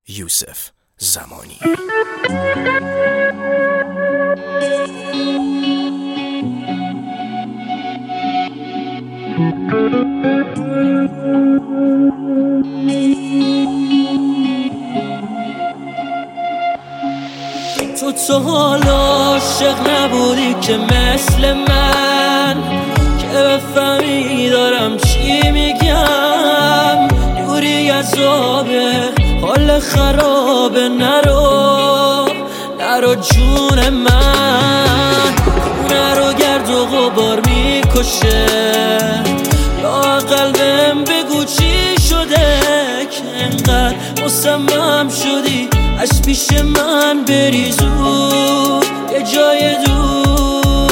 یوسف زمانی. تو حالا عاشق نبودی که مثل من، که بفهمی دارم چی میگم. دوری از آبه، حال خرابه، نرو جون من. خونه رو گرد و غبار میکشه، یا قلبم بگو چی شده که انقدر مصمم شدی از پیش من بری زود یه جای دور.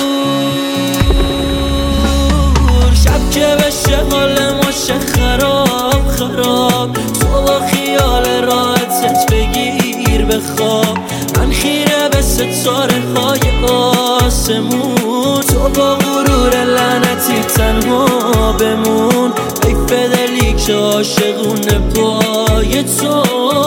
شب که بشه حال ما شه خراب، تو با خیال راحتت بگیر بخواب. من خیره به ستاره های آسمون، تو با غرور لعنتی تنها بمون. حیف دلی که عاشقونه پای تو.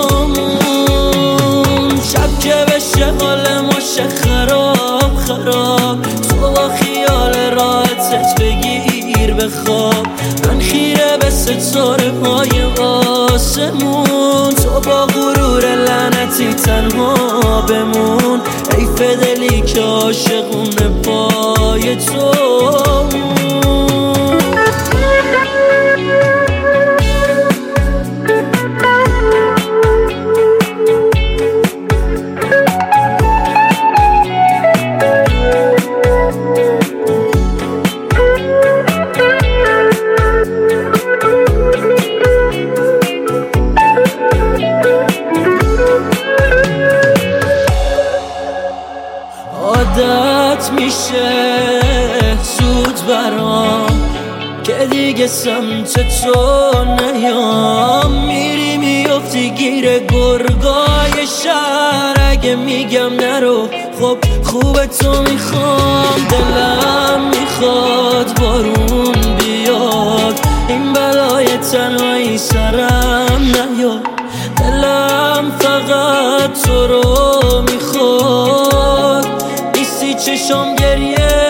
شب که بشه حال ما شه خراب، تو با خیال راحتت بگیر بخواب. من خیره به ستاره های آسمون، تو با غرور لعنتی تنها بمون. حیف دلی که عاشقونه پای تو. عادت میشه زود برام که دیگه سمت تو نیام. میری میفتی گیر گرگای شهر، اگه میگم نرو خب خوبه تو میخوام. دلم میخواد بارون بیاد، این بلای تنهایی سرم نیاد. دلم فقط تو رو میخواد، نیستی چشم گریه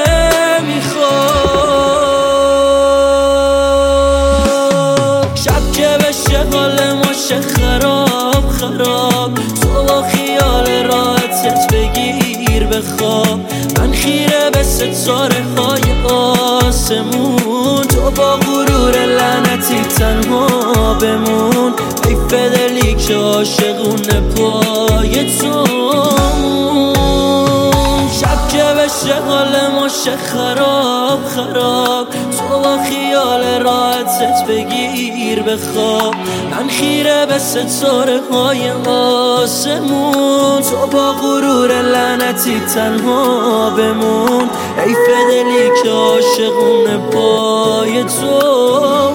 میخواد. شب که بشه حال ما شه خراب، تو با خیال راحتت بگیر بخواب. من خیره به ستاره های آسمون، تو با غرور لعنتی تنها بمون. حیف دلی که عاشقونه پای تو. شب که بشه حال ما شه خراب، تو با خیال راحتت بگیر بخواب. من خیره به ستاره های آسمون، تو با غرور لعنتی تنها بمون. حیف دلی که عاشقونه پای تو.